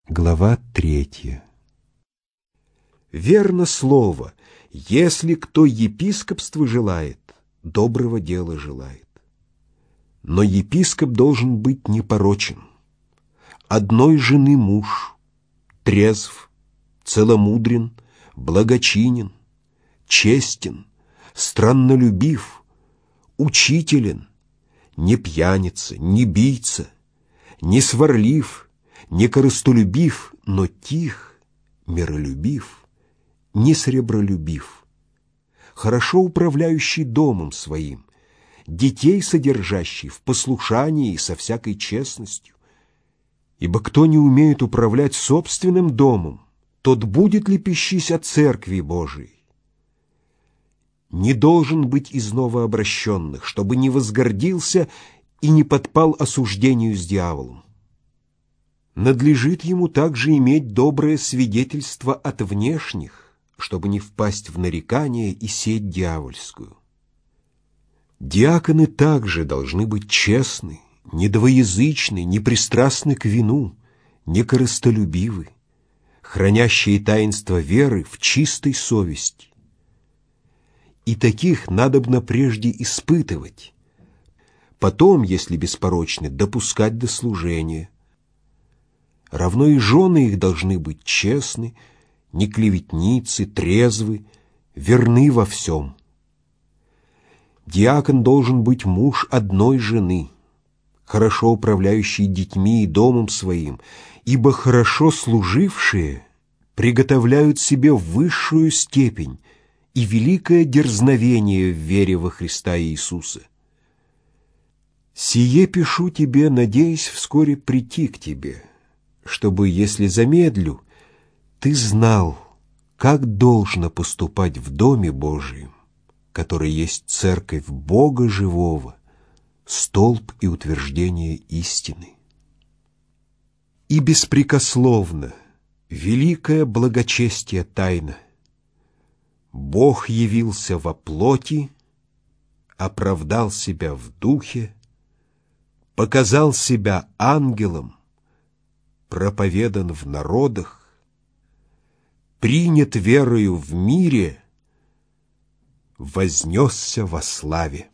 Глава 3. Верно слово, если кто епископства желает, доброго дела желает. Но епископ должен быть непорочен, одной жены муж, трезв, целомудрен, благочинен, честен, страннолюбив, учителен, не пьяница, не бийца, не сварлив, не корыстолюбив, но тих, миролюбив, не сребролюбив, хорошо управляющий домом своим, детей содержащий в послушании и со всякой честностью. Ибо кто не умеет управлять собственным домом, тот будет лепещись о церкви Божией. Не должен быть из новообращенных, чтобы не возгордился и не подпал осуждению с дьяволом. Надлежит ему также иметь доброе свидетельство от внешних, чтобы не впасть в нарекание и сеть дьявольскую. Диаконы также должны быть честны, недвоязычны, непристрастны к вину, некорыстолюбивы, хранящие таинство веры в чистой совести. И таких надобно прежде испытывать, потом, если беспорочны, допускать до служения. Равно и жены их должны быть честны, не клеветницы, трезвы, верны во всем. Диакон должен быть муж одной жены, хорошо управляющий детьми и домом своим, ибо хорошо служившие приготовляют себе высшую степень и великое дерзновение в вере во Христа Иисуса. Сие пишу тебе, надеясь вскоре прийти к тебе, чтобы, если замедлю, ты знал, как должно поступать в Доме Божием, который есть церковь Бога живого, столб и утверждение истины. И беспрекословно великое благочестие тайна. Бог явился во плоти, оправдал себя в духе, показал себя ангелом, проповедан в народах, принят верою в мире, вознесся во славе.